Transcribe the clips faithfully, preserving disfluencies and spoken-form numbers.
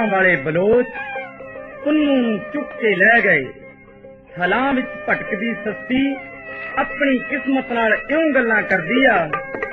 ऊंटां वाले बलोच पुन्नू चुक के लै गए। थलां विच भटकदी सस्सी अपनी किस्मत नाल इउं गल्लां करदी आ।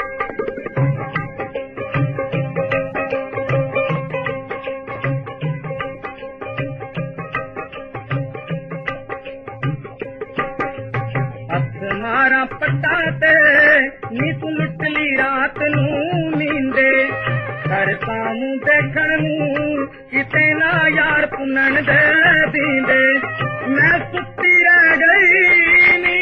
मारा पट्टा ते नी तू लुट ली रात नू नींदे कर पामू देखण नू किते ना यार पुनन दे दींदे। मैं सुती रह गई नी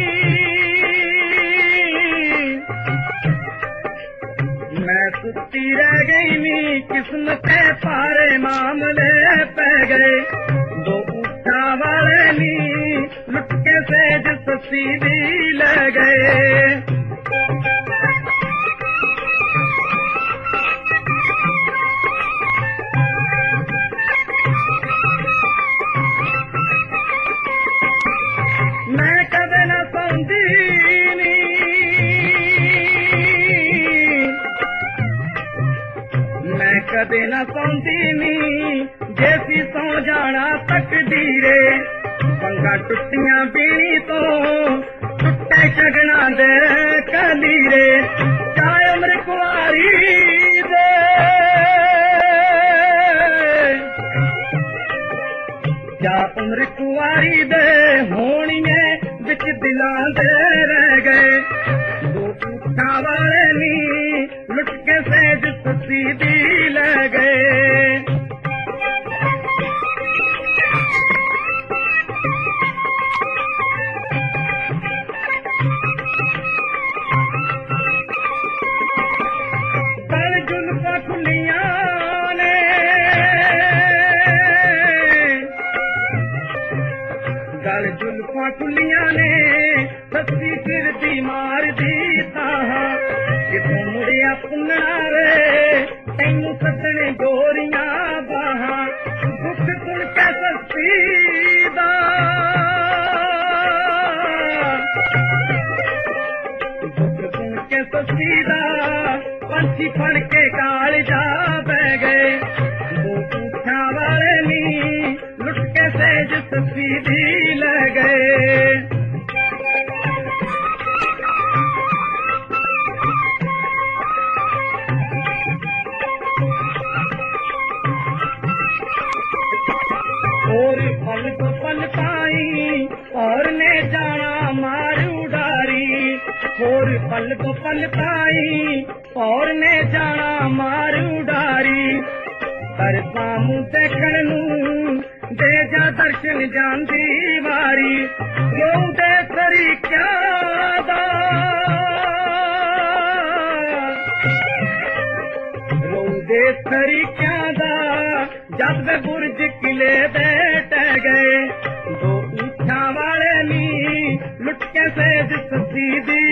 मैं सुती रह गई नी किस्मते पारे मामले पै गए। दो ऊँटा वाले नी लुट के सेज सस्सी भी ले गए। मैं कदे न सौंदी नी मैं कदे न सौंदी नी जैसी सौ जाना तकदीरे। पंगा टुटियां बीनी तो टुटे शगना दे कलीरे। चाहे उम्र कुआरी दे क्या उम्र कुआरी दे होनिए बिच दिलां दे रह गए। दो ऊँटा वाले नी लुट के सेज सस्सी दी ले गए। गल जुल्फां खुलियां ने सस्सी सिर दी मार दी ताहा। कितों मुड़िया पुन्नड़ा रे तैनू सदने गोरियां बाहा। दुख सुन के सस्सी दा दुख सुन के सस्सी दा पंछी फड़ के काल जा बह गए। दो ऊँटा वाले नी लुट के सेज सस्सी दी ले गए। और पल तो पल पाई और ने जाना मार उडारी। और पल तो पल पाई और ने जाना मार उडारी। कर पामू देखण नू दे जा दर्शन जांदी वारी। रोंदे तरीक़ियां दा रोंदे तरीक़ियां दा जद वे बुर्ज किले दे टह गए। दो ऊँटा वाले नी लुट के सेज सस्सी दी